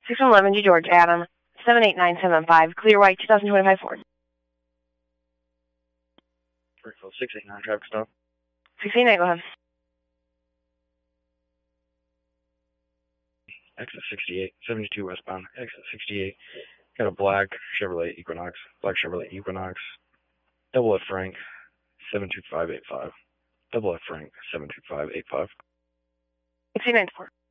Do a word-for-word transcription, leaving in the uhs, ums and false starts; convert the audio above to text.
six one one G George, Adam, seven eight nine seven five, clear white, twenty twenty-five Ford. six eight nine, traffic stop. six eight nine, go ahead. Exit sixty-eight, seventy-two westbound, exit sixty-eight. Got a black Chevrolet Equinox, black Chevrolet Equinox. Double F Frank, seven two five eight five. Double F Frank, seven two five eight five. six eight nine four.